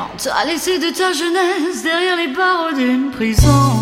T'as laissé de ta jeunesse derrière les barreaux d'une prison.